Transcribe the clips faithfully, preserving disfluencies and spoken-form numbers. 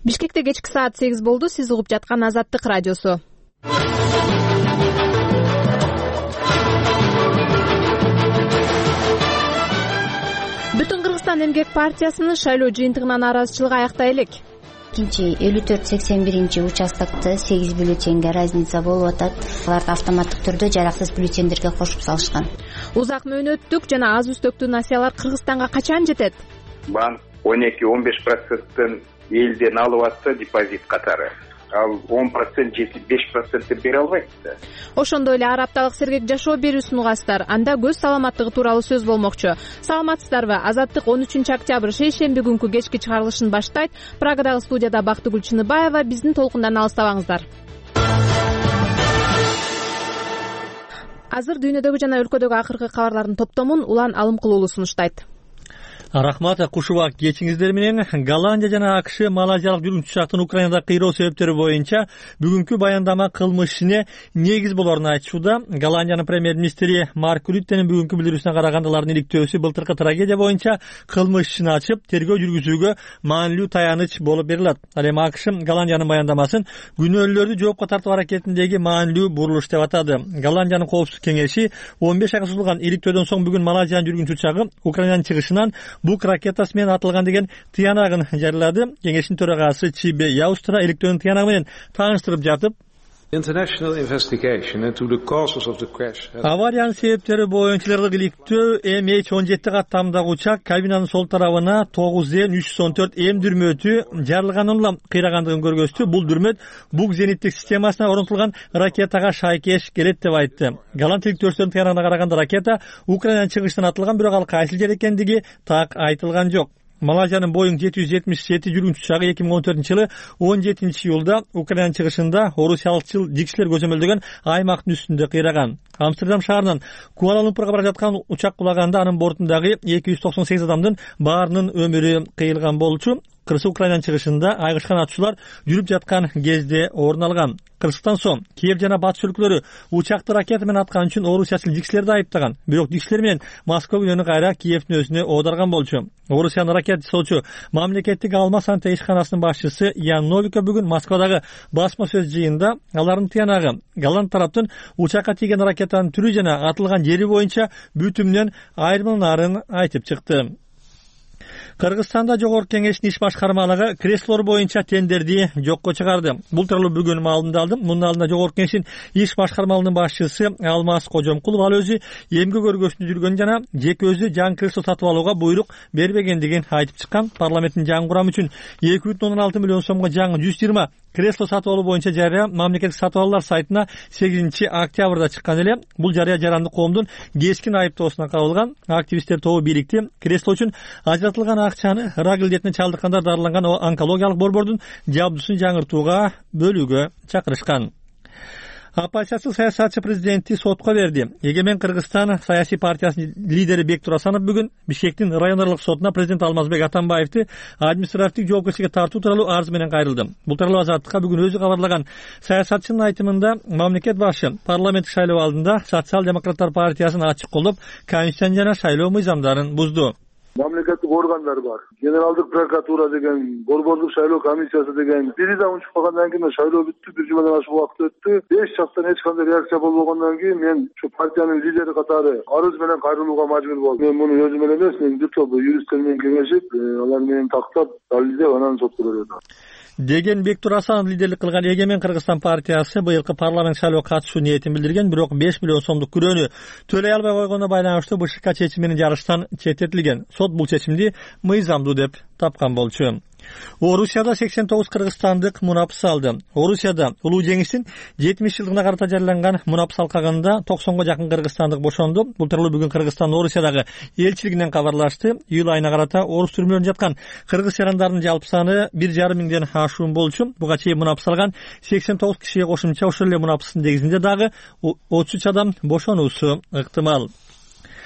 Бишкекте кечки саат сегиз болду. Сиз угуп жаткан Азаттык радиосу. Бүтүн Кыргызстан эмгек партиясынын шайлоо жыйынтыгына нааразычылыгы аяктай элек. экинчи элүү төрт сексен биринчи участокто сегиз бюллетенге разница болуп атат. Аларды автоматтык түрдө жараксыз бюллетендерге кошуп салышкан. Узак мөөнөттүк жана аз үстөктүү насыялар Кыргызстанга качан жетет? Банк он эки он беш проценттен элден алып атса депозит катары, ал он процент жетип беш процентти бере албайт да. Ошондой эле ар апталык сергек жашоо берүүсүн угасыздар. Анда көз саламаттыгы тууралуу сөз болмокчу. Саламатсыздарбы? Азаттык он үчүнчү октябрь шейшемби күнкү кечки чыгарылышын баштайт. Прагадагы студияда Бактыгүл Чыныбаева. Биздин толкундан алыстабаңыздар. Азыр дүйнөдөгү жана өлкөдөгү акыркы кабарлардын топтомун Улан Алымкулуулу сунуштайт. Рахмат, куш убак кечиңиздер менен. Голландия жана АКШ малайзиялык жүргүнчү учактын Украинада кыйроо себептери боюнча бүгүнкү баяндама кылмыш ишине негиз болорун айтышууда. Голландиянын премьер-министри Марк Рюттенин бүгүнкү билдирүүсүнө караганда алардын иликтөөсү былтыркы трагедия боюнча кылмыш ишин ачып, тергөө жүргүзүүгө маанилүү таяныч болуп берилет. Ал эми АКШ Голландиянын баяндамасын күнөөлүүлөрдү жоопко тартуу аракетиндеги маанилүү бурулуш деп атады. Голландиянын коопсуздук кеңеши он беш айга созулган иликтөөдөн соң бүгүн Малайзиянын жүргүнчү учагы Украинанын чыгышынан бук ракетасы менен атылган деген тыянагын жарыялады. Кеңештин төрагасы Чибе Яустра иликтөөнүн тыянагы менен тааныштырып жатып, авариянын себептери боюнча иликтөө эм эйч он жети каттамдагы учак кабинанын сол тарабына тогуз эн үч жүз он төрт эм дүрмөтү жарылганын улам кыйрагандыгын көргөздү. Бул дүрмөт бук зениттик системасына орнотулган ракетага шайкеш келет деп айтты. Голланд иликтөөчүлөрүнүн тыянагына караганда ракета Украинанын чыгышынан атылган, бирок ал кайсы жер экендиги так айтылган жок. Малайзиянын Боинг жети жүз жетимиш жети жүргүнчү учагы эки миң он төртүнчү жылы он жетинчи июлда Украинанын чыгышында орусиялык жигчилер көзөмөлдөгөн аймактын үстүндө кыйраган. Амстердам шаарынан Куала-Лумпурга бара жаткан учак кулаганда анын бортундагы эки жүз токсон сегиз адамдын баарынын өмүрү кыйылган болчу. Кырсы Украинанын чыгышында айгышкан атчылар жүрүп жаткан кезде орун алган. Кырсыктан соң Киев жана батыш өлкөлөрү учакты ракета менен аткан үчүн орусиячыл жигчилерди айыптаган. Бирок жигчилер менен Москва күнөөнү кайра Киевдин өзүнө оодарган болчу. Орусиянын ракета жасоочу мамлекеттик алма санта ишканасынын башчысы Ян Новиков бүгүн Москвадагы басма сөз жыйынында алардын тыянагы Голланд тараптын учакка тийген ракетанын түрү жана атылган жери боюнча бүтүмүнөн айырмаларын айтып чыкты. Кыргызстанда Жогорку Кеңештин иш башкармалыгы креслолор боюнча тендерди жокко чыгарды. Бул тууралуу бүгүн маалымдалды. Мунун алдында Жогорку Кеңештин иш башкармалыгынын башчысы Алмаз Кожомкулов ал өзү эмгек өргөсүндө жүргөн жана жеке өзү жаңы кресло сатып алууга буйрук бербегендигин айтып чыккан. Парламенттин жаңы курамы үчүн эки бүтүн ондон алты миллион сомго жаңы жүз жыйырма кресло сатып алуу боюнча жарыя мамлекеттик сатып алуулар сайтына сегизинчи октябрда чыккан эле. Бул жарыя жарандык коомдун кескин айыптоосуна кабылган. Активисттер тобу бириктип кресло үчүн ажыратылган акчаны рак илдетине чалдыккандар дарыланган онкологиялык борбордун жабдысын жаңыртууга бөлүүгө чакырышкан. Оппозициялык саясатчы президентти сотко берди. Эгемен Кыргызстан саясий партиясынын лидери Бектур Асанов бүгүн Бишкектин районорлук сотуна президент Алмазбек Атамбаевди административдик жоопкерчиликке тартуу тууралуу арыз менен кайрылды. Бул тууралуу Азаттыкка бүгүн өзү кабарлаган. Саясатчынын айтымында мамлекет башы парламенттик шайлоо алдында социал-демократтар партиясын ачык колдоп, конституция жана шайлоо мыйзамдарын бузду. Мамлекеттик органдар бар. Генералдык прокуратура деген, борбордук шайлоо комиссиясы деген. Бири да унчуп калгандан кийин шайлоо бүттү, бир жумадан ашык убакыт өттү. Беш жактан эч кандай реакция болбогондон кийин мен ушу партиянын лидери катары арыз менен кайрылууга мажбур болдум. Мен муну өзүм эле эмес, мен бүтө юристтер менен кеңешип, алар менен тактап, далилдеп анан сотко бердим. Деген Бектур Асанов лидерлик кылган Эгемен Кыргызстан партиясы быйылкы парламент шайлоого катышуу ниетин билдирген, бирок беш миллион сомдук күрөөнү төлөй албай койгонуна байланыштуу БШК чечими менен жарыштан четтетилген. Сот бул чечимди мыйзамдуу деп тапкан болчу. Орусияда сексен тогуз кыргызстандык мунапыс алды. Орусияда улуу жеңиштин жетимиш жылдыгына карата жарыяланган мунапыс алкагында токсонго жакын кыргызстандык бошонду. Бул тууралуу бүгүн Кыргызстан Орусиядагы элчилигинен кабарлашты. Июль айына карата орус түрмөлөрүндө жаткан кыргыз жарандарынын жалпы саны бир жарым миңден ашуун болчу. Буга чейин мунапыс алган сексен тогуз кишиге кошумча ошол эле мунапыстын негизинде дагы отуз үч адам бошонуусу ыктымал.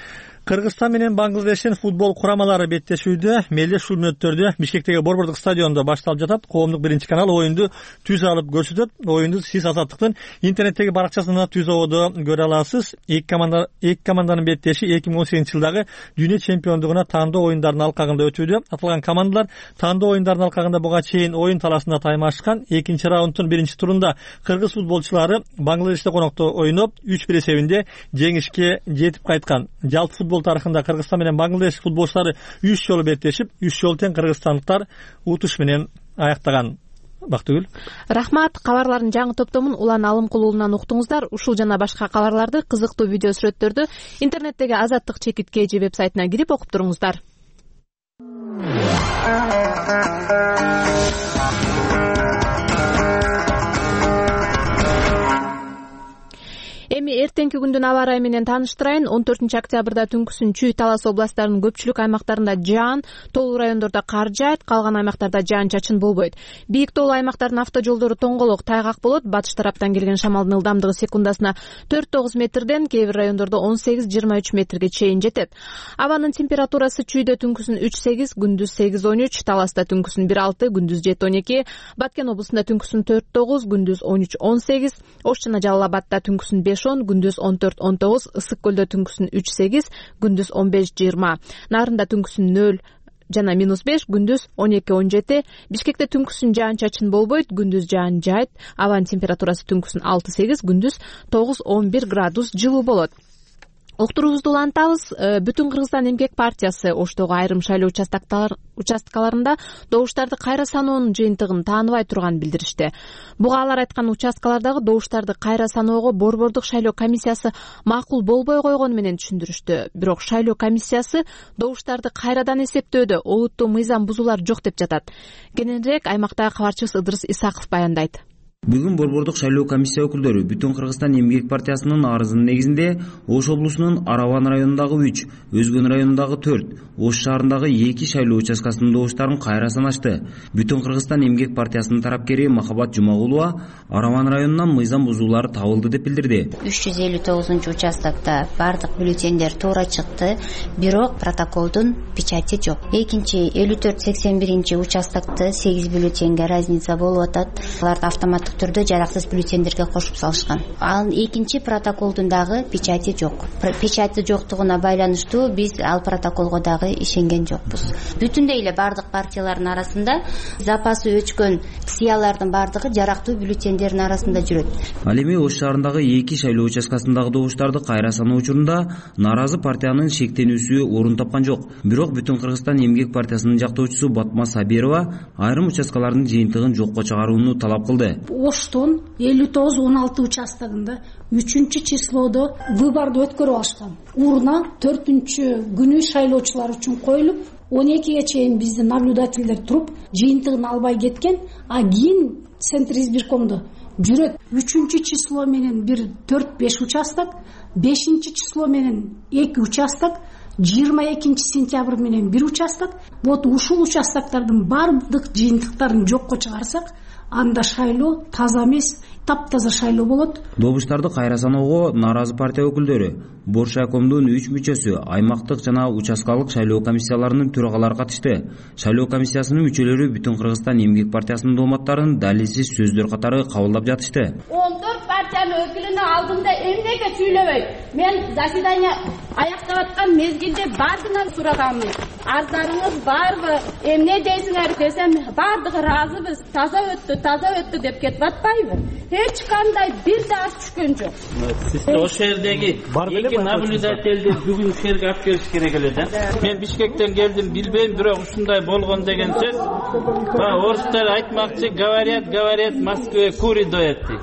Кыргызстан менен Бангладештин футбол курамалары беттешүүдө мелдеш ушул мүнөттөрдө Бишкектеги Борбордук стадиондо башталып жатат. Коомдук биринчи канал оюнду түз алып көрсөтөт. Оюнду сиз Азаттыктын интернеттеги баракчасынан түз ободо көрө аласыз. Эки команда эки команданын беттеши эки миң он сегизинчи жылдагы дүйнө чемпиондугуна тандоо оюндарынын алкагында өтүүдө. Аталган командалар тандоо оюндарынын алкагында буга чейин оюн талашында таймашкан. Экинчи раунддун биринчи турунда кыргыз футболчулары Бангладеште конокто ойноп үч бир эсебинде жеңишке жетип кайткан. Жалпы футбол тарыхында Кыргызстан менен Бангладеш футболчулары үч жолу беттешип, үч жолу тең кыргызстандыктар утуш менен аяктаган. Бактыгүл. Рахмат. Кабарлардын жаңы топтомун Улан Алымкулуулунан уктуңуздар. Ушул жана башка кабарларды, кызыктуу видео сүрөттөрдү интернеттеги Азаттык чекит kg вебсайтына кирип окуп туруңуздар. Эми эртеңки күндүн аба ырайы менен тааныштырайын. он төртүнчү октябрда түнкүсүн Чүй, Талас областтарынын көпчүлүк аймактарында жаан, тоолуу райондордо кар жаайт, калган аймактарда жаан-чачын болбойт. Бийик тоолуу аймактардын автожолдору тоңголок, тайгак болот. Батыш тараптан келген шамалдын ылдамдыгы секундасына төрт тогуз метрден, кээ бир райондордо он сегиз жыйырма үч метрге чейин жетет. Абанын температурасы Чүйдө түнкүсүн үч сегиз, күндүз сегиз он үч, Таласта түнкүсүн бир алты, күндүз жети он эки, Баткен облусунда түнкүсүн төрт тогуз, күндүз он үч он сегиз, Ош жана Жалал Абадта түнкүсүн беш он, күндүз он төрт он тогуз, Ысык көлдө түнкүсүн үч сегиз, күндүз он беш жыйырма, Нарында түнкүсүн нөл жана минус беш, күндүз он эки он жети, Бишкекте түнкүсүн жаан-чачын болбойт, күндүз жаан жаайт, абанын температурасы түнкүсүн алты сегиз, күндүз тогуз он бир градус жылуу болот. Уктуруубузду улантабыз. Бүтүн Кыргызстан эмгек партиясы Оштогу айрым шайлоо участкаларында добуштарды кайра саноонун жыйынтыгын тааныбай турганын билдиришти. Буга алар айткан участкалардагы добуштарды кайра саноого Борбордук шайлоо комиссиясы макул болбой койгону менен түшүндүрүштү. Бирок шайлоо комиссиясы добуштарды кайрадан эсептөөдө олуттуу мыйзам бузуулар жок деп жатат. Кененирээк аймактагы кабарчыбыз Ыдырыс Исаков баяндайт. Бүгүн Борбордук шайлоо комиссия өкүлдөрү Бүтүн Кыргызстан эмгек партиясынын арызынын негизинде Ош облусунун Араван районундагы үч, Өзгөн районундагы төрт, Ош шаарындагы эки шайлоо участкасынын добуштарын кайра санашты. Бүтүн Кыргызстан эмгек партиясынын тарапкери Махабат Жумагулова Араван районунан мыйзам бузуулар табылды деп билдирди. үч жүз элүү тогузунчу участокто бардык бюллетендер туура чыкты, бирок протоколдун печати жок. Экинчи элүү төрт сексен биринчи участокто сегиз бюллетенге разница болуп атат. Аларды автоматтык түрдө жараксыз бюллетендерге кошуп салышкан. Ал экинчи протоколдун дагы печати жок. Печати жоктугуна байланыштуу биз ал протоколго дагы ишенген жокпуз. Бүтүндөй эле бардык партиялардын арасында запасы өчкөн сыялардын бардыгы жарактуу бюллетендердин арасында жүрөт. Ал эми Ош шаарындагы эки шайлоо участкасындагы добуштарды кайра саноо учурунда нааразы партиянын шектенүүсү орун тапкан жок. Бирок Бүтүн Кыргызстан эмгек партиясынын жактоочусу Батма Сабирова айрым участкалардын жыйынтыгын жокко чыгарууну талап кылды. Оштун элүү тогуз он алты участогунда үчүнчү числодо выборду өткөрүп алышкан. Урна төртүнчү күнү шайлоочулар үчүн коюлуп, он экиге чейин биздин наблюдательдер туруп, жыйынтыгын албай кеткен, а кийин Центр избиркомдо жүрөт. Үчүнчү число менен бир төрт беш участок, бешинчи число менен эки участок, жыйырма экинчи сентябрь менен бир участок. Вот ушул участоктардын бардык жыйынтыктарын жокко чыгарсак, анда шайлоо таза эмес, таптаза шайлоо болот. Добуштарды кайра саноого нааразы партия өкүлдөрү, Боршайкомдун үч мүчөсү, аймактык жана участкалык шайлоо комиссияларынын төрагалары катышты. Шайлоо комиссиясынын мүчөлөрү Бүтүн Кыргызстан эмгек партиясынын дооматтарын далилсиз сөздөр катары кабылдап жатышты. он төрт партиянын өкүлүнүн алдында эмнеге сүйлөбөйт? Мен заседание аяктап аткан мезгилде бардыгынан сураганмын. Арздарыңыз барбы? Эмне дейсиңер десем, бардыгы ыраазыбыз. Таза өттү, таза өттү деп кетип атпайбы? Эч кандай бир да аз түшкөн жок. Сиз ошол жердеги эки наблюдательди бүгүн шерге алып келиш керек эле да. Мен Бишкектен келдим, билбейм, бирок ушундай болгон деген сөз. Орустар айтмакчы, говорят, говорят, Москве кури доят дейт.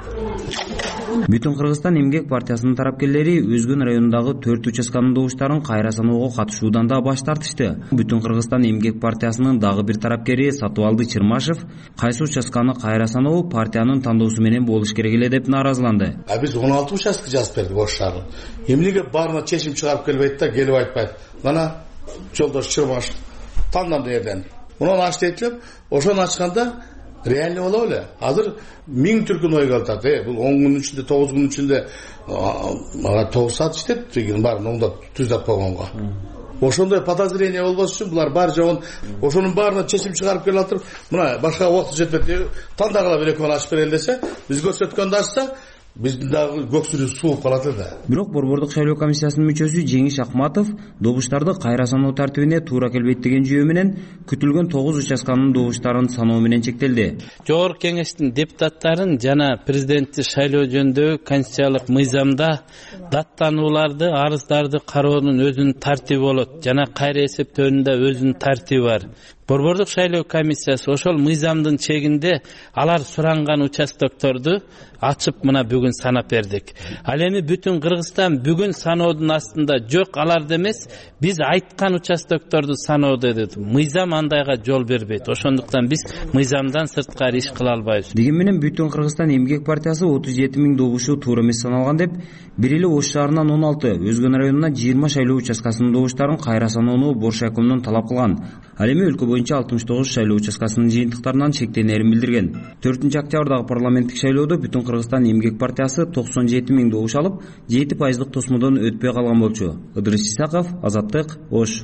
Бүтүн Кыргызстан эмгек партиясынын тарапкерлери Өзгөн районундагы төрт участканын добуштарын кайра саноого катышуудан да баш тартышты. Бүтүн Кыргызстан эмгек партиясынын дагы бир тарапкери Сатыбалды Чырмашев кайсы участканы кайра саноо партиянын тандоосу менен болуш керек эле деп нааразыланды. А биз он алты участок жазып бердик Ош шаарына. Эмнеге баарына чечим чыгарып келбейт да, келип айтпайт. Мына жолдош Чырмашев тандам жерден. Мунун ачты айтып, ошону ачканда реальный боло беле. Азыр миң түркүн ойго алтат. Э, бул он күнүн ичинде, тогуз күнүн ичинде ага тогуз саат иштеп, деген баарын оңдоп түздөп койгонго. Ошондой подозрение болбош үчүн булар баары жогун ошонун баарына чечим чыгарып келе атып, мына башка убакыт жетпейт. Тандагыла бир экөөнү ачып берели десе, биз көрсөткөндө ачса, биздин дагы көксүрү сууп калат эле. Бирок Борбордук шайлоо комиссиясынын мүчөсү Жеңиш Акматов добуштарды кайра саноо тартибине туура келбейт деген жүйө менен күтүлгөн тогуз участканын добуштарын саноо менен чектелди. Жогорку кеңештин депутаттарын жана президентти шайлоо жөнүндөгү конституциялык мыйзамда даттанууларды, арыздарды кароонун өзүнүн тартиби болот жана кайра эсептөөнүн да өзүнүн тартиби бар. Борбордук шайлоо комиссиясы ошол мыйзамдын чегинде алар суранган участокторду ачып мына бүгүн санап бердик. Ал эми бүтүн Кыргызстан бүгүн саноодун астында жок, аларды эмес, биз айткан участокторду саноодо деди. Мыйзам андайга жол бербейт. Ошондуктан биз мыйзамдан сырткары иш кыла албайбыз. Деген менен бүтүн Кыргызстан эмгек партиясы отуз жети миң добушу туура эмес саналган деп, бир эле Ош шаарынан он алты, Өзгөн районунан жыйырма шайлоо участкасынын добуштарын кайра саноону Боршайкомдон талап кылган. Ал эми өлкө боюнча алтымыш тогуз шайлоо участкасынын жыйынтыктарынан чектенерин билдирген. төртүнчү октябрдагы парламенттик шайлоодо бүтүн Кыргызстан эмгек партиясы токсон жети миң добуш алып, жети пайыздык тосмодон өтпөй калган болчу. Ыдырыс Исаков, Азаттык, Ош.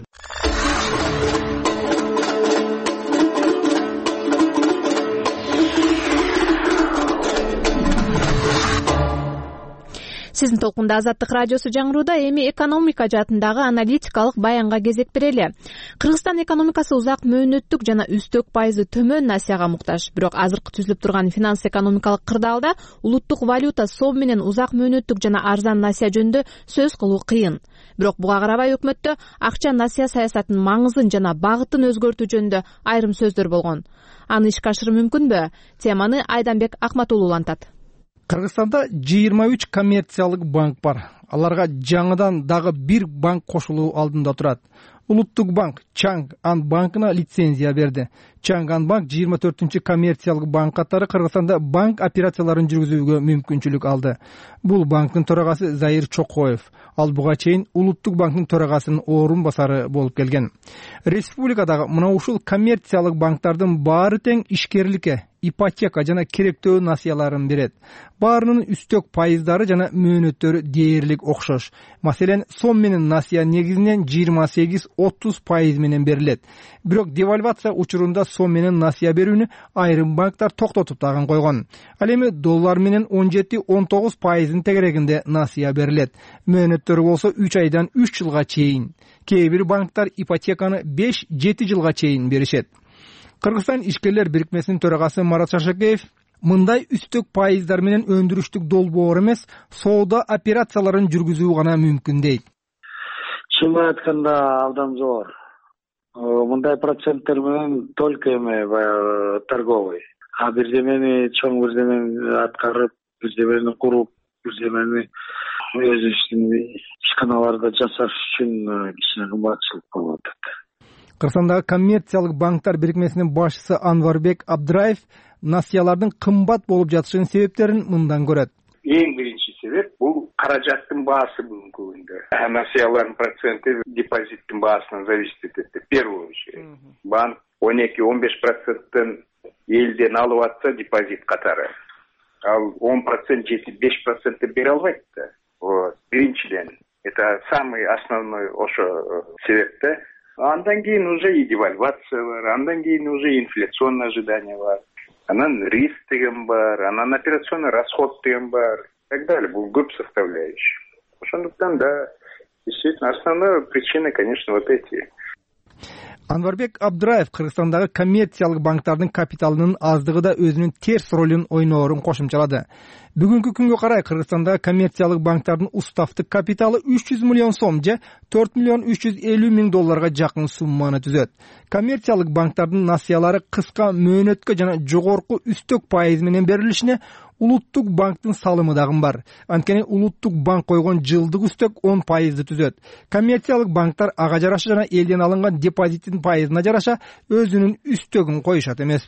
Сиздин толкунда Азаттык радиосу жаңырууда. Эми экономика жаатындагы аналитикалык баянга кезек берели. Кыргызстан экономикасы узак мөөнөттүк жана үстөк пайызы төмөн насияга муктаж. Бирок азыркы түзүлүп турган финанс экономикалык кырдаалда улуттук валюта сом менен узак мөөнөттүк жана арзан насия жөнүндө сөз кылуу кыйын. Бирок буга карабай өкмөттө акча насия саясатынын маңызын жана багытын өзгөртүү жөнүндө айрым сөздөр болгон. Аны ишке ашыруу мүмкүнбү? Теманы Айданбек Акматулуу улантат. Кыргызстанда жыйырма үч коммерциялык банк бар. Аларга жаңыдан дагы бир банк кошулуу алдында турат. Улуттук банк Чанган банкына лицензия берди. Чанган банк жыйырма төртүнчү коммерциялык банк катары Кыргызстанда банк операцияларын жүргүзүүгө мүмкүнчүлүк алды. Бул банктын төрагасы Заир Чокоев. Ал буга чейин Улуттук банктын төрагасынын орун басары болуп келген. Республикадагы мына ушул коммерциялык банктардын баары тең ишкерликке, ипотека жана керектөө насыяларын берет. Баарынын үстөк пайыздары жана мөөнөттөрү дээрлик окшош. Маселен, сом менен насыя негизинен жыйырма сегиз отуз пайыз менен берилет. Бирок девальвация учурунда сом менен насыя берүүнү айрым банктар токтотуп тагын койгон. Ал эми доллар менен он жети он тогуз пайыздын тегерегинде насыя берилет. Мөөнөттөрү болсо үч айдан үч жылга чейин. Кээ бир банктар ипотеканы беш жети жылга чейин беришет. Кыргызстан ишкерлер бирикмесинин төрагасы Марат Шашакеев мындай үстөк пайыздар менен өндүрүштүк долбоор эмес, соода операцияларын жүргүзүү гана мүмкүн дейт. Чынын айтканда абдан зор. Мындай проценттер менен только эме торговый. А бирдемени чоң бирдемени аткарып, бирдемени куруп, бирдемени өз иштин ишканаларда жасаш үчүн кичине кымбатчылык болуп атат. Кыргызстандагы коммерциялык банктар бирикмесинин башчысы Анварбек Абдраев насыялардын кымбат болуп жатышынын себептерин мындан көрөт. Эң биринчи себеп бул каражаттын баасы бүгүнкү күндө. Насыялардын проценти депозиттин баасынан зависит этет. В первую очередь. Банк он эки он беш проценттен элден алып атса депозит катары. Ал он процент жети беш процентти бере албайт да. Вот. Биринчиден. Это самый основной ошо себеп. Андан кийин уже и девальвация бар, андан кийин уже инфляционное ожидание бар, анан риск деген бар, анан операционный расход деген бар, и так далее. Бул көп составляющий. Ошондуктан, да, действительно, основная причина, конечно, вот эти. Анварбек Абдраев Кыргызстандагы коммерциялык банктардын капиталынын аздыгы да өзүнүн терс ролун ойноорун кошумчалады. Бүгүнкү күнгө карай Кыргызстандагы коммерциялык банктардын уставтык капиталы үч жүз миллион сом же төрт миллион үч жүз элүү миң долларга жакын сумманы түзөт. Коммерциялык банктардын насыялары кыска мөөнөткө жана жогорку үстөк пайыз менен берилишине Улуттук банктын салымы дагы бар. Анткени Улуттук банк койгон жылдык үстөк он пайызды түзөт. Коммерциялык банктар ага жараша жана элден алынган депозиттин пайызына жараша өзүнүн үстөгүн коюшат эмеспи?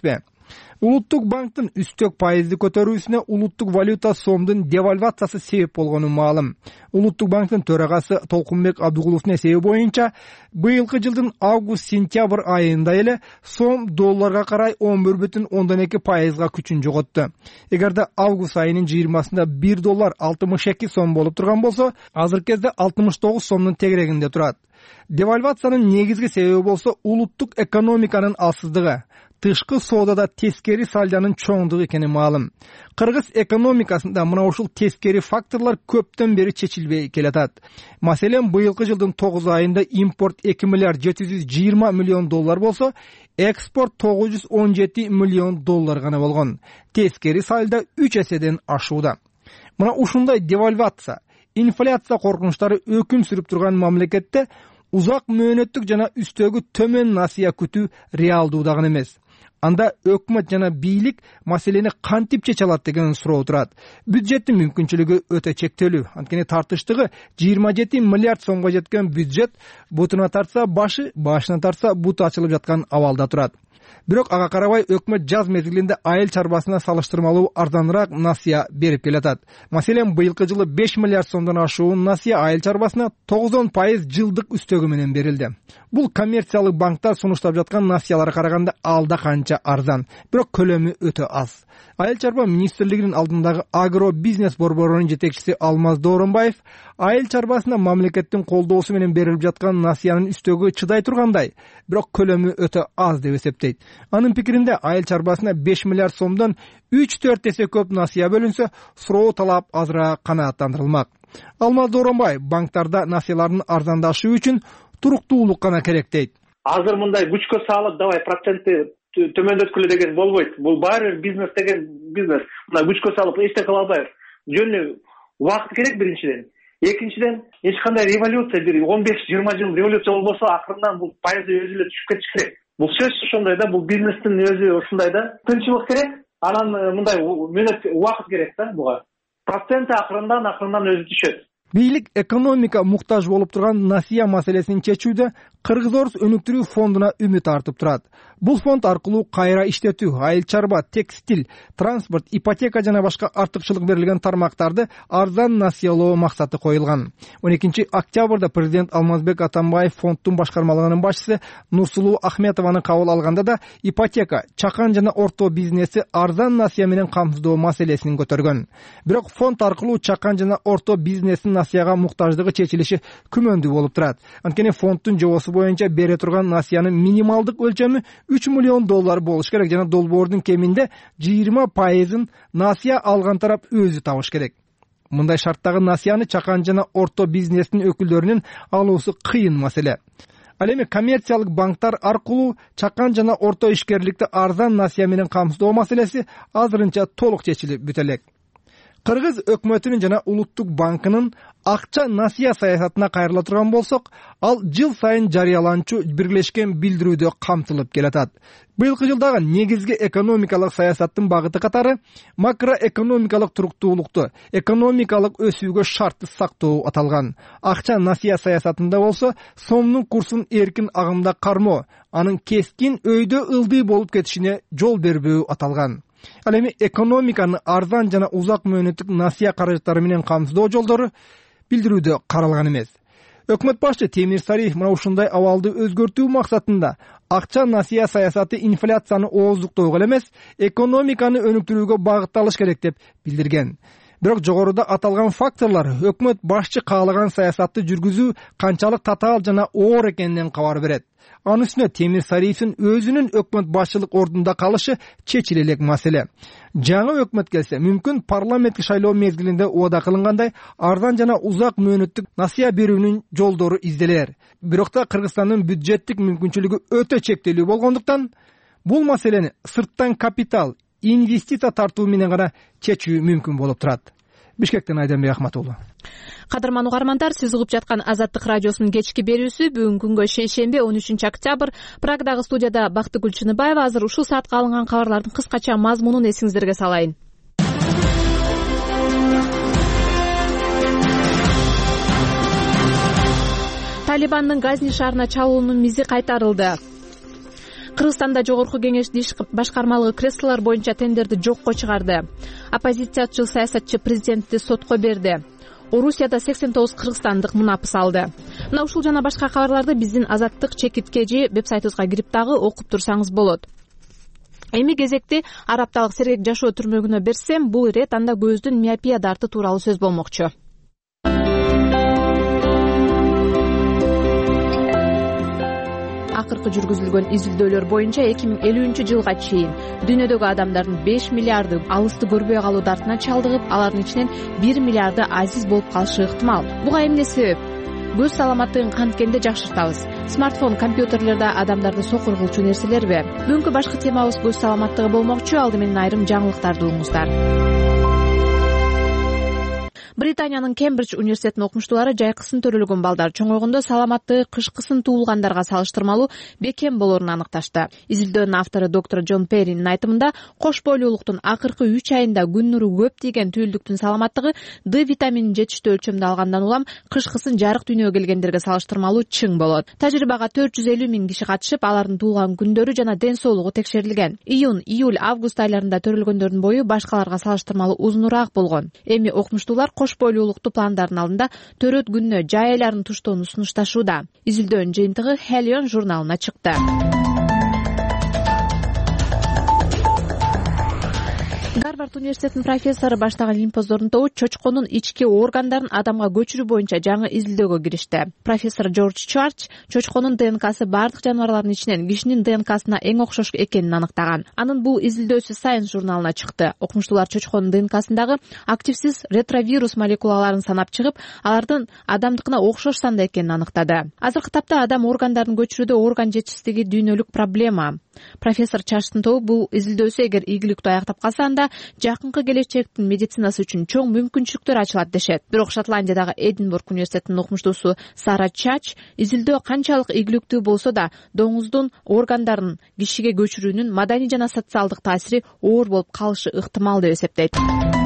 Улуттук банктын үстөк пайызды көтөрүүсүнө улуттук валюта сомдун девальвациясы себеп болгону маалым. Улуттук банктын төрагасы Толкунбек Абдыгуловдун эсеби боюнча, быйылкы жылдын август-сентябрь айында эле сом долларга карай он бир бүтүн ондон эки пайызга күчүн жоготту. Эгерде август айынын жыйырмасында бир доллар алтымыш эки сом болуп турган болсо, азыркы кезде алтымыш тогуз сомдун тегерегинде турат. Девальвациянын негизги себеби болсо улуттук экономиканын алсыздыгы, тышкы соодада тескери сальдонун чоңдугу экени маалым. Кыргыз экономикасында мына ушул тескери факторлор көптөн бери чечилбей келатат. Маселен, быйылкы жылдын тогуз айында импорт эки миллиард жети жүз жыйырма миллион доллар болсо, экспорт тогуз жүз он жети миллион доллар гана болгон. Тескери сальдо үч эседен ашууда. Мына ушундай девальвация, инфляция коркунучтары өкүм сүрүп турган мамлекетте узак мөөнөттүк жана үстөгү төмөн насыя күтүү реалдуу дагы эмес. Анда өкмөт жана бийлик маселени кантип чече алат деген суроо турат. Бюджеттин мүмкүнчүлүгү өтө чектелүү. Анткени тартыштыгы жыйырма жети миллиард сомго жеткен бюджет бутуна тартса башы, башына тартса буту ачылып жаткан абалда турат. Бирок ага карабай өкмөт жаз мезгилинде айыл чарбасына салыштырмалуу арзаныраак насыя берип келатат. Маселен, быйылкы жылы беш миллиард сомдон ашуун насыя айыл чарбасына тогузон пайыз жылдык үстөгү менен берилди. Бул коммерциялык банктар сунуштап жаткан насыяларга караганда алда канча арзан, бирок көлөмү өтө аз. Айыл чарба министрлигинин алдындагы агро бизнес борборунун жетекчиси Алмаз Дооронбаев айыл чарбасына мамлекеттин колдоосу менен берилип жаткан насыянын үстөгү чыдай тургандай, бирок көлөмү өтө аз деп эсептейт. Анын пикиринде, айыл чарбасына беш миллиард сомдон үч төрт эсе көп насыя бөлүнсө, суроо талап азыраак канааттандырылмак. Алмаз Дооронбаев банктарда насыялардын арзандашы үчүн туруктуулук гана керек дейт. Азыр мындай күчкө салып, давай процентти төмөндөткүлө деген болбойт. Бул баары бизнес деген бизнес. Мына күчкө салып эчтеке кыла албайбыз. Жөнү убакыт керек биринчиден. Экинчиден, эч кандай революция, бир он беш жыйырма жыл революция болбосо, акырынан бул пайызы өзү эле түшүп кетиш керек. Бул сөз ошондой да, бул бизнестин өзү ушундай да. Тынччылык керек, анан мындай мөөнөт убакыт керек да буга. Проценти акырындан акырындан өзү түшөт. Бийлик экономика муктаж болуп турган насыя маселесин чечүүдө Кыргыз Орус өнүктүрүү фондуна үмүт артып турат. Бул фонд аркылуу кайра иштетүү, айыл чарба, текстиль, транспорт, ипотека жана башка артыкчылык берилген тармактарды арзан насыялоо максаты коюлган. он экинчи октябрда президент Алмазбек Атамбаев фонддун башкармалыгынын башчысы Нурсулуу Ахметованы кабыл алганда да ипотека, чакан жана орто бизнеси арзан насыя менен камсыздоо маселесин көтөргөн. Бирок фонд аркылуу чакан жана орто бизнестин насыяга муктаждыгы чечилиши күмөндүү болуп турат. Анткени фонддун жобосу боюнча бере турган насыянын минималдык өлчөмү үч миллион доллар болуш керек жана долбоордун кеминде жыйырма пайызын насыя алган тарап өзү табыш керек. Мындай шарттагы насыяны чакан жана орто бизнестин өкүлдөрүнүн алуусу кыйын маселе. Ал эми коммерциялык банктар аркылуу чакан жана орто ишкерликти арзан насыя менен камсыздоо маселеси азырынча толук чечилип бүтө элек. Кыргыз өкмөтүнүн жана улуттук банкынын акча насыя саясатына кайрыла турган болсок, ал жыл сайын жарыяланчу биргелешкен билдирүүдө камтылып келатат. Быйылкы жылдагы негизги экономикалык саясаттын багыты катары макроэкономикалык туруктуулукту, экономикалык өсүүгө шартты сактоо аталган. Акча насыя саясатында болсо, сомдун курсун эркин агымда кармоо, анын кескин өйдө ылдый болуп кетишине жол бербөө аталган. Ал эми экономиканы арзан жана узак мөөнөттүк насыя каражаттары менен камсыздоо жолдору билдирүүдө каралган эмес. Өкмөт башчы Темир Сариев мына ушундай абалды өзгөртүү максатында акча насыя саясаты инфляцияны ооздуктоого эмес, экономиканы өнүктүрүүгө багытталыш керек деп билдирген. Бирок жогоруда аталган факторлор өкмөт башчы каалаган саясатты жүргүзүү канчалык татаал жана оор экенинен кабар берет. Анын үстүнө Темир Сариевдин өзүнүн өкмөт башчылык ордунда калышы чечиле элек маселе. Жаңы өкмөт келсе, мүмкүн парламентке шайлоо мезгилинде убада кылынгандай арзан жана узак мөөнөттүк насыя берүүнүн жолдору изделер. Бирок да Кыргызстандын бюджеттик мүмкүнчүлүгү өтө чектелүү болгондуктан бул маселени сырттан капитал, инвестиция тартуу менен гана чечүү мүмкүн болуп турат. Бишкектен Айданбек Ахматуллу. Кадырман угармандар, сиз угуп жаткан Азаттык радиосунун кечки берүүсү бүгүнкү күнгө шейшемби он үчүнчү октябрь. Прагадагы студияда Бактыгүл Чыныбаева. Азыр ушул саатка алынган кабарлардын кыскача мазмунун эсиңиздерге салайын. Талибандын Газни шаарына чабуулунун мизи кайтарылды. Кыргызстанда Жогорку Кеңештин иш башкармалыгы креслолор боюнча тендерди жокко чыгарды. Оппозициячыл саясатчы президентти сотко берди. Орусияда сексен тогуз кыргызстандык мунапыс алды. Мына ушул жана башка кабарларды биздин Азаттык чекиткежи веб-сайтыбызга кирип дагы окуп турсаңыз болот. Эми кезекти Арапталык сергек жашоо түрмөгүнө берсем, бул ирет анда көздүн миопия дарты тууралуу сөз болмокчу. Акыркы жүргүзүлгөн изилдөөлөр боюнча эки миң элүүнчү жылга чейин дүйнөдөгү адамдардын беш миллиарды алысты көрбөй калуу дартына чалдыгып, алардын ичинен бир миллиарды азиз болуп калышы ыктымал. Буга эмне себеп? Көз саламаттыгын канткенде жакшыртабыз. Смартфон, компьютерлерде адамдарды сокур кылчу нерселерби? Бүгүнкү башкы темабыз көз саламаттыгы болмокчу. Алды менен айрым жаңылыктарды угуңуздар. Британиянын Кембридж университетинин окумуштуулары жайкысын төрөлгөн балдар чоңойгондо саламаттыгы кышкысын туулгандарга салыштырмалуу бекем болоорун аныкташты. Изилдөөнүн автору доктор Джон Перринин айтымында, кош бойлуулуктун акыркы үч айында күн нуру көп тийген түйүлдүктүн саламаттыгы Д витаминин жетиштүү өлчөмдө алгандан улам кышкысын жарык дүйнөгө келгендерге салыштырмалуу чың болот. Тажрыйбага төрт жүз элүү миң киши катышып, алардын туулган күндөрү жана ден соолугу текшерилген. Июнь, июль, август айларында төрөлгөндөрдүн бою башкаларга салыштырмалуу узунураак болгон. Эми окумуштуулар кош бойлуулукту пландардын алдында төрөт күнүнө жай айларын туштоону сунушташууда. Изилдөөнүн жыйынтыгы Helion журналына чыкты. Гарвард университетинин профессору баштаган лимпоздордун тобу чочконун ички органдарын адамга көчүрүү боюнча жаңы изилдөөгө киришти. Профессор Джордж Чарч чочконун ДНКсы бардык жаныбарлардын ичинен кишинин ДНКсына эң окшош экенин аныктаган. Анын бул изилдөөсү Science журналына чыкты. Окумуштуулар чочконун ДНКсындагы активсиз ретровирус молекулаларын санап чыгып, алардын адамдыкына окшош санда экенин аныктады. Азыркы тапта адам органдарын көчүрүүдө орган жетишсиздиги дүйнөлүк проблема. Профессор Чарчтын тобу бул изилдөөсү эгер ийгиликтүү аяктап калса, анда жакынкы келечектин медицинасы үчүн чоң мүмкүнчүлүктөр ачылат дешет. Бирок Шотландиядагы Эдинбург университетинин окумуштуусу Сара Чач изилдөө канчалык ийгиликтүү болсо да, доңуздун органдарын кишиге көчүрүүнүн маданий жана социалдык таасири оор болуп калышы ыктымал деп эсептейт.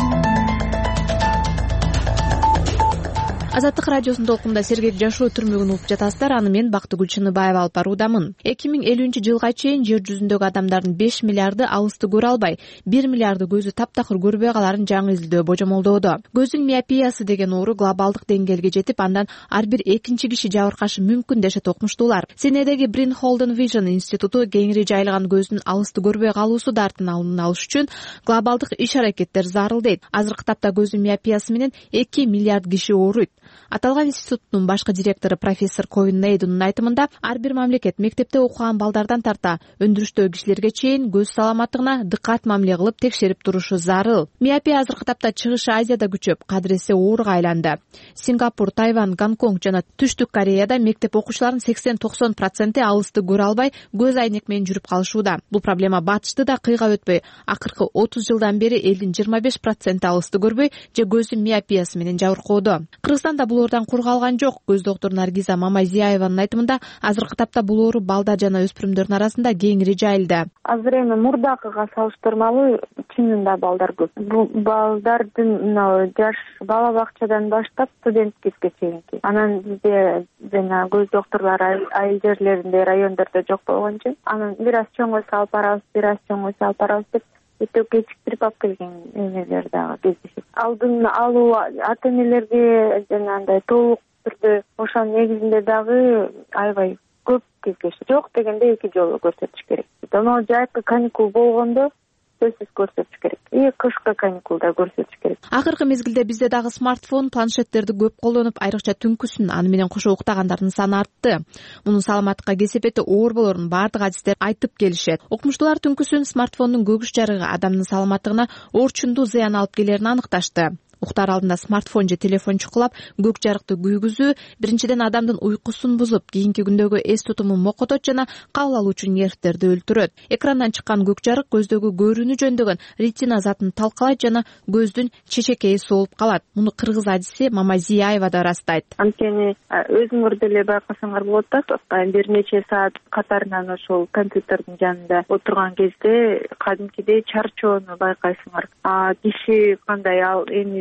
Азаттык радиосунун толкунда сергек жашоо түрмөгүн угуп жатасыздар. Аны мен Бактыгүл Чыныбаева алып баруудамын. эки миң элүүнчү жылга чейин жер жүзүндөгү адамдардын беш миллиарды алысты көрө албай, бир миллиарды көзү таптакыр көрбөй каларын жаңы изилдөө божомолдоодо. Көздүн миопиясы деген оору глобалдык деңгээлге жетип, андан ар бир экинчи киши жабыркашы мүмкүн дешет окумуштуулар. Сиднейдеги Брин Холден Vision институту кеңири жайылган көздүн алысты көрбөй калуусу дартын алдын алыш үчүн глобалдык иш-аракеттер зарыл дейт. Азыркы тапта көздүн миопиясы менен эки миллиард киши ооруйт. Аталган институттун башкы директору профессор Ковин Нейдунун айтымында, ар бир мамлекет мектепте окуган балдардан тарта өндүрүштөгү кишилерге чейин көз саламаттыгына дыккат мамиле кылып текшерип турушу зарыл. Миопия азыркы тапта Чыгыш Азияда күчөп, кадыресе ооруга айланды. Сингапур, Тайвань, Гонконг жана Түштүк Кореяда мектеп окуучуларынын сексен токсон проценти алысты көрө албай, көз айнек менен жүрүп калышууда. Бул проблема батышты да кыйга өтпөй, акыркы отуз жылдан бери элдин жыйырма беш проценти алысты көрбөй же көздүн миопиясы менен жабыркоодо. Кыргызстанда бул оордан кургалган жок. Көз доктор Наргиза Мамазияеванын айтымында, азыркы тапта бул оору балдар жана өспүрүмдөрдүн арасында кеңири жайылды. Азыр эми мурдакыга салыштырмалуу чынында балдар көп. Бул балдардын мына жаш бала бакчадан баштап студенткеге чейинки. Анан бизде жана көз докторлору айыл жерлеринде, райондордо жок болгончу. Анан бир аз чоңойсо алып барабыз, бир аз чоңойсо алып барабыз деп өтө кечиктирип алып келген эмелер дагы кездешет. Алдын алуу ата энелерге жанагындай толук түрдө ошонун негизинде дагы аябай көп кездешет. Жок дегенде эки жолу көрсөтүш керек. Донол жайкы каникул болгондо сөзсүз көрсөтүш керек. И кышкы каникулда көрсөтүш керек. Акыркы мезгилде бизде дагы смартфон, планшеттерди көп колдонуп, айрыкча түнкүсүн аны менен кошо уктагандардын саны артты. Мунун саламаттыкка кесепети оор болорун бардык адистер айтып келишет. Окумуштуулар түнкүсүн смартфондун көгүш жарыгы адамдын саламаттыгына орчундуу зыян алып келерин аныкташты. Уктар алдында смартфон же телефон чукулап, көк жарыкты күйгүзүү биринчиден адамдын уйкусун бузуп, кийинки күндөгү эс тутумун мокотот жана кабыл алуучу нервтерди өлтүрөт. Экрандан чыккан көк жарык көздөгү көрүүнү жөндөгөн ретина затын талкалайт жана көздүн чечекейи соолуп калат. Муну кыргыз адиси Мамазияева да ырастайт. Анткени өзүңөр деле байкасаңар болот да, бир нече саат катарынан ошол компьютердин жанында отурган кезде кадимкидей чарчоону байкайсыңар. А киши кандай ал эми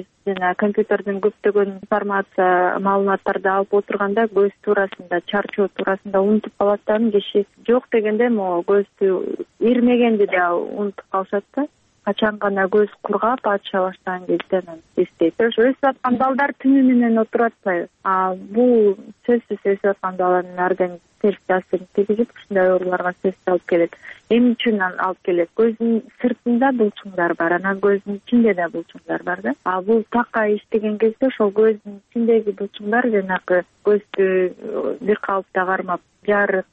жана компьютерден көптөгөн информация маалыматтарды алып отурганда көз туурасында, чарчоо туурасында унутуп калат да, киши жок дегенде могу көздү ирмегенди да унутуп калышат да. Качан гана көз кургап ача баштаган кезде анан эстейт. Өсүп аткан балдар түнү менен отуруп атпайбы? А бул сөзсүз өсүп аткан балдын ардын терс таасирин тийгизип, ушундай ооруларга сөзсүз алып келет. Эмне үчүн алып келет? Көздүн сыртында булчуңдар бар, анан көздүн ичинде да булчуңдар бар да. А бул такай иштеген кезде ошол көздүн ичиндеги булчуңдар жанагы көздү бир калыпта кармап, жарык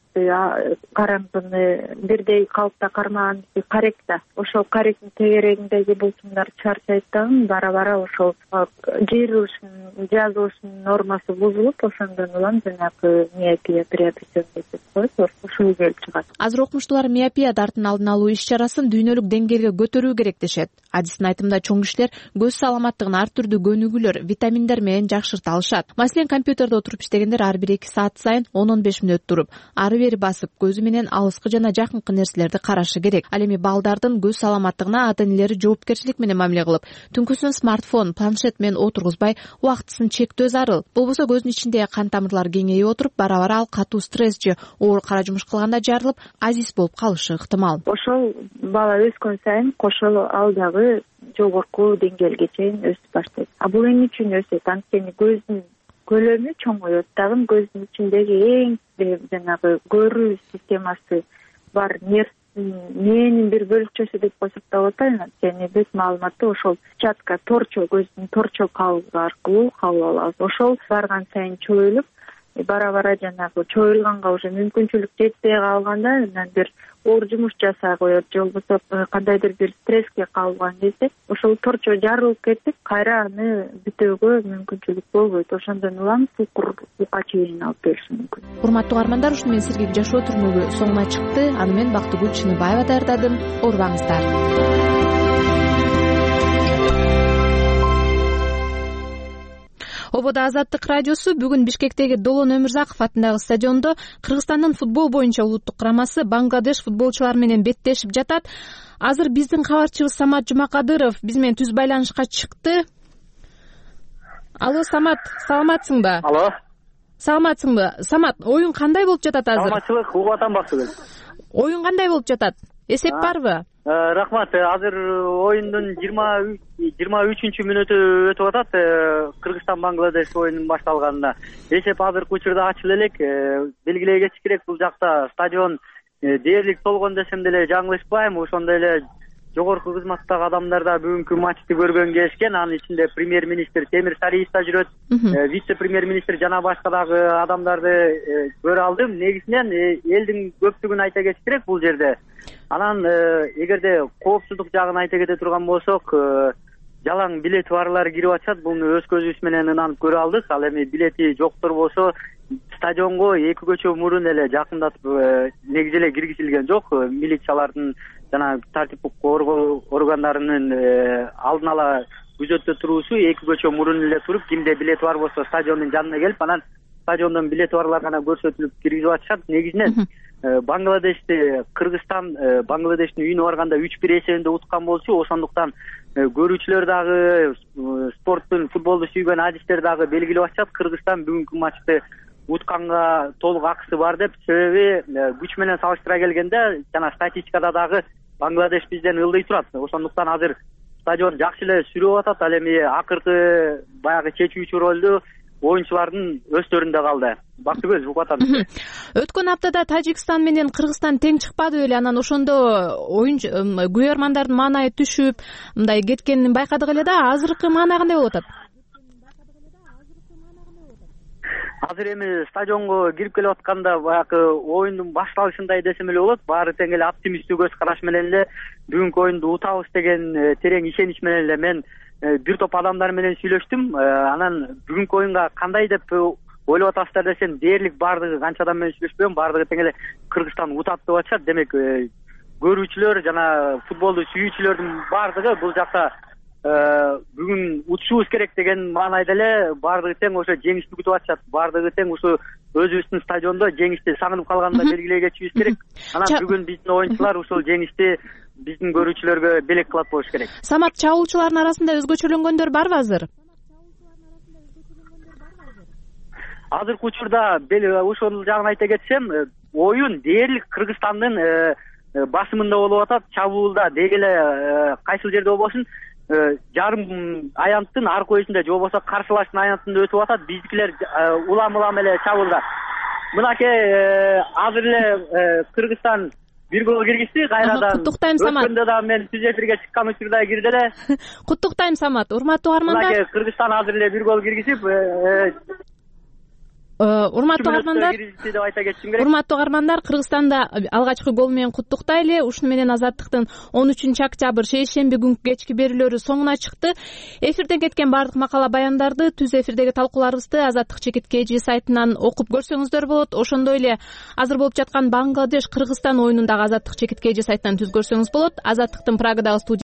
караңгыны бирдей калыпта кармаган карек да. Ошол каректин тегерегиндеги булчуңдар чарчайт дагы, бара-бара ошол жыйрылышын, жазылышынын нормасы бузулуп, ошондон улам жанагы миопия приобретен деп коет, ушул келип чыгат. Азыр окумуштуулар миопия дартын алдын алуу иш-чарасын дүйнөлүк деңгээлге көтөрүү керек дешет. Адистин айтымында чоң кишилер көз саламаттыгын ар түрдүү көнүгүүлөр, витаминдер менен жакшырта алышат. Маселен, компьютерде отуруп иштегендер ар бир эки саат сайын он он беш мүнөт туруп, ары бери басып, көзү менен алыскы жана жакынкы нерселерди карашы керек. Ал эми балдардын көз саламаттыгына ата-энелери жоопкерчилик менен мамиле кылып, түнкүсүн смартфон, планшет менен отургузбай, убактысын чектөө зарыл. Болбосо көздүн ичиндеги кан тамырлар кеңейип отуруп, бара-бара ал катуу стресс же оор кара жумуш кылганда жарылып, азиз болуп калышы ыктымал. Ошол бала өскөн сайын кошо ал дагы жогорку деңгээлге чейин өсүп баштайт. А бул эмне үчүн өсөт? Анткени көздүн көлөмү чоңоет, дагы көздүн ичиндеги эң жанагы көрүү системасы бар нервдин мээнин бир бөлүкчөсү деп койсок да болот. Анткени бүт маалыматты ошол сетчатка, торчо, көздүн торчо кабыгы аркылуу кабыл алабыз. Ошол барган сайын чоюлуп, бара-бара жанагы чоюлганга уже мүмкүнчүлүк жетпей калганда, анан бир оор жумуш жасай коет, же болбосо кандайдыр бир стресске кабылган кезде ошол торчо жарылып кетип, кайра аны бүтөөгө мүмкүнчүлүк болбойт. Ошондон улам сукурга чейин алып келиши мүмкүн. Урматтуу каармандар, ушуну менен сергек жашоо түрмөгү соңуна чыкты. Аны мен Бактыгүл Чыныбаева даярдадым. Оорубаңыздар. Ободо Азаттык радиосу бүгүн Бишкектеги Долон Өмүрзаков атындагы стадиондо Кыргызстандын футбол боюнча улуттук курамасы Бангладеш футболчулары менен беттешип жатат. Азыр биздин кабарчыбыз Самат Жумакадыров биз менен түз байланышка чыкты. Алло, Самат, саламатсыңбы? Алло. Саламатсыңбы? Самат, оюн кандай болуп жатат азыр? Саламатчылык, угуп атам Бактыгүл. Оюн кандай болуп жатат? Эсеп барбы? Рахмат. Азыр оюндун жыйырма үчүнчү мүнөтү өтүп атат. Кыргызстан Бангладеш оюнунун башталганына. Эсеп азыркы учурда ачыла элек. Белгилей кетиш керек, бул жакта стадион дээрлик толгон десем деле жаңылышпайм. Ошондой эле жогорку кызматтагы адамдар да бүгүнкү матчты көргөнгө келишкен. Анын ичинде премьер-министр Темир Сариев да жүрөт. Вице-премьер-министр жана башка дагы адамдарды көрө алдым. Негизинен элдин көптүгүн айта кетиш керек бул жерде. Анан эгерде коопсуздук жагын айта кете турган болсок, жалаң билети барлар кирип атышат. Буну өз көзүбүз менен ынанып көрө алдык. Ал эми билети жоктор болсо стадионго эки көчө мурун эле жакындатып негизи эле киргизилген жок. Милициялардын жана тартиптик коргоо органдарынын алдын ала күзөттө туруусу эки көчө мурун эле туруп, кимде билети бар болсо стадиондун жанына келип, анан стадиондон билети барлар гана көрсөтүлүп киргизип атышат. Негизинен Бангладеште Кыргызстан Бангладештин үйүнө барганда үч бир эсебинде уткан болчу. Ошондуктан көрүүчүлөр дагы, спорттун, футболду сүйгөн адистер дагы белгилеп атышат. Кыргызстан бүгүнкү матчты утканга толук акысы бар деп. Себеби күч менен салыштыра келгенде жана статистикада дагы Бангладеш бизден ылдый турат. Ошондуктан азыр стадион жакшы эле сүрүп атат. Ал эми акыркы баягы чечүүчү ролду оюнчулардын өздөрүндө калды. Бактыгүл, угуп атам. Өткөн аптада Тажикстан менен Кыргызстан тең чыкпады беле, анан ошондо оюнчу көрөрмандардын маанайы түшүп, мындай кеткенин байкадык эле да. Азыркы маана кандай болуп атат? Азыр эми стадионго кирип келип атканда баягы оюндун башталышындай десем эле болот. Баары тең эле оптимисттүү көз караш менен эле бүгүнкү оюнду утабыз деген терең ишенич менен эле мен бир топ адамдар менен сүйлөштүм. Анан бүгүнкү оюнга кандай деп ойлоп атасыздар десем, дээрлик баардыгы канча адам менен сүйлөшпөйм, баардыгы тең эле Кыргызстан утат деп атышат. Демек көрүүчүлөр жана футболду сүйүүчүлөрдүн баардыгы бул жакта бүгүн утушубуз керек деген маанайда эле баардыгы тең ошо жеңишти күтүп атышат. Баардыгы тең ушу өзүбүздүн стадиондо жеңишти сагынып калганында белгилей кетишибиз керек. Анан бүгүн биздин оюнчулар ушул жеңишти биздин көрүүчүлөргө белек кылат болуш керек. Самат, чабуулчулардын арасында өзгөчөлөнгөндөр барбы азыр? Азыркы учурда ошол жагын айта кетсем, оюн дээрлик Кыргызстандын басымында болуп атат. Чабуулда деги эле кайсыл жерде болбосун жарым аянттын аркы өйүсүндө же болбосо каршылаштын аянтында өтүп атат. Биздикилер улам улам эле чабуулда. Мынакей азыр эле Кыргызстан бир гол киргизди кайрадан. Куттуктайм, Самат. Өткөндө да мен түз эфирге чыккан учурда кирди эле. Куттуктайм, Самат. Урматтуу угармандар. Мынакей Кыргызстан азыр эле бир гол киргизип, урматтуу угармандар, урматтуу угармандар, Кыргызстанда алгачкы гол менен куттуктайлы. Ушуну менен Азаттыктын он үчүнчү октябрь шейшемби күнкү кечки берүүлөрү соңуна чыкты. Эфирден кеткен баардык макала баяндарды, түз эфирдеги талкууларыбызды Азаттык чекит kg сайтынан окуп көрсөңүздөр болот. Ошондой эле азыр болуп жаткан Бангладеш Кыргызстан оюнун дагы Азаттык чекит kg сайтынан түз көрсөңүз болот. Азаттыктын Прагадагы